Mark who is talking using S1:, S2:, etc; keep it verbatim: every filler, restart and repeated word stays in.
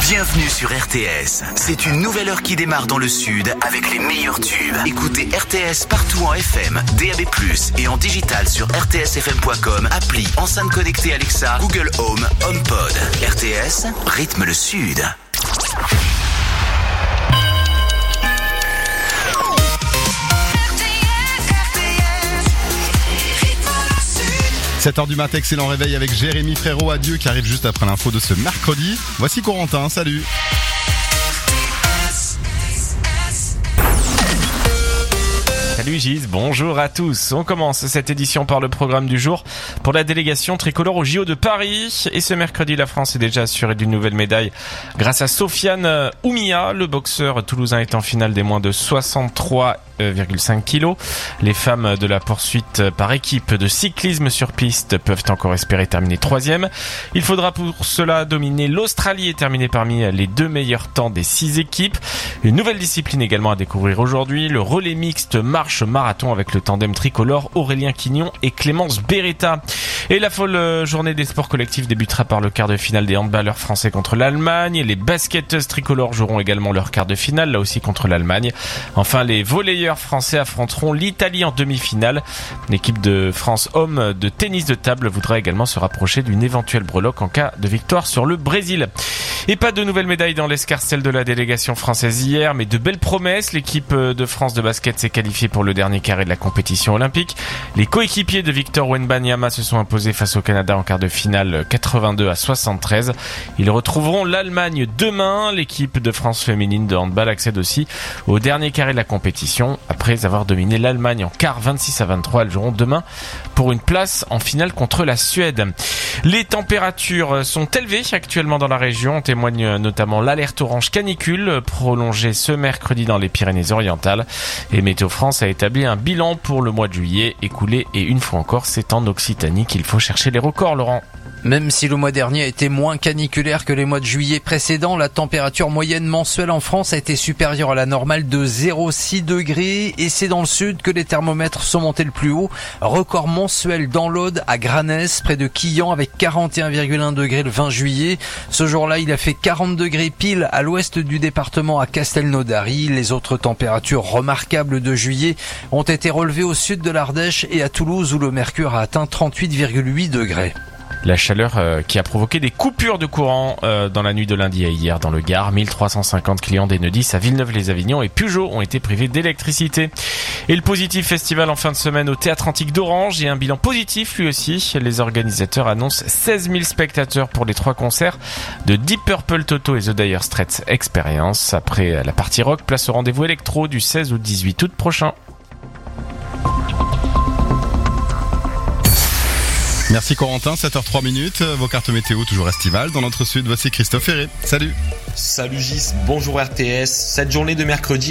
S1: Bienvenue sur R T S. C'est une nouvelle heure qui démarre dans le sud avec les meilleurs tubes. Écoutez R T S partout en F M, D A B plus, et en digital sur r t s f m point com, appli, enceinte connectée Alexa, Google Home, HomePod. R T S, rythme le sud.
S2: sept heures du matin, excellent réveil avec Jérémy Frérot, adieu, qui arrive juste après l'info de ce mercredi. Voici Corentin, salut.
S3: Salut Gis, bonjour à tous. On commence cette édition par le programme du jour pour la délégation tricolore au J O de Paris. Et ce mercredi, la France est déjà assurée d'une nouvelle médaille grâce à Sofiane Oumia. Le boxeur toulousain est en finale des moins de soixante-trois virgule cinq kilos. Les femmes de la poursuite par équipe de cyclisme sur piste peuvent encore espérer terminer troisième. Il faudra pour cela dominer l'Australie et terminer parmi les deux meilleurs temps des six équipes. Une nouvelle discipline également à découvrir aujourd'hui, le relais mixte marche-marathon avec le tandem tricolore Aurélien Quignon et Clémence Beretta. Et la folle journée des sports collectifs débutera par le quart de finale des handballeurs français contre l'Allemagne. Les basketteuses tricolores joueront également leur quart de finale, là aussi contre l'Allemagne. Enfin, les volleyeurs français affronteront l'Italie en demi-finale. L'équipe de France hommes de tennis de table voudra également se rapprocher d'une éventuelle breloque en cas de victoire sur le Brésil. Et pas de nouvelles médailles dans l'escarcelle de la délégation française hier, mais de belles promesses. L'équipe de France de basket s'est qualifiée pour le dernier carré de la compétition olympique. Les coéquipiers de Victor Wembanyama se sont imposés face au Canada en quart de finale quatre-vingt-deux à soixante-treize. Ils retrouveront l'Allemagne demain. L'équipe de France féminine de handball accède aussi au dernier carré de la compétition. Après avoir dominé l'Allemagne en quart vingt-six à vingt-trois, elles joueront demain pour une place en finale contre la Suède. Les températures sont élevées actuellement dans la région. On témoigne notamment l'alerte orange canicule prolongée ce mercredi dans les Pyrénées-Orientales. Et Météo France a établi un bilan pour le mois de juillet écoulé. Et une fois encore, c'est en Occitanie qu'il faut chercher les records, Laurent.
S4: Même si le mois dernier a été moins caniculaire que les mois de juillet précédents, la température moyenne mensuelle en France a été supérieure à la normale de zéro virgule six degrés et c'est dans le sud que les thermomètres sont montés le plus haut. Record mensuel dans l'Aude à Granès, près de Quillan, avec quarante et un virgule un degrés le vingt juillet. Ce jour-là, il a fait quarante degrés pile à l'ouest du département à Castelnaudary. Les autres températures remarquables de juillet ont été relevées au sud de l'Ardèche et à Toulouse où le mercure a atteint trente-huit virgule huit degrés.
S3: La chaleur euh, qui a provoqué des coupures de courant euh, dans la nuit de lundi à hier dans le Gard. mille trois cent cinquante clients d'Enedis à Villeneuve-les-Avignon et Peugeot ont été privés d'électricité. Et le Positif Festival en fin de semaine au Théâtre Antique d'Orange et un bilan positif lui aussi. Les organisateurs annoncent seize mille spectateurs pour les trois concerts de Deep Purple, Toto et The Dire Straits Experience. Après la partie rock, place au rendez-vous électro du seize au dix-huit août prochain.
S2: Merci Corentin, sept heures trois minutes, vos cartes météo toujours estivales. Dans notre sud, voici Christophe Ferré. Salut.
S5: Salut Gis, bonjour R T S. Cette journée de mercredi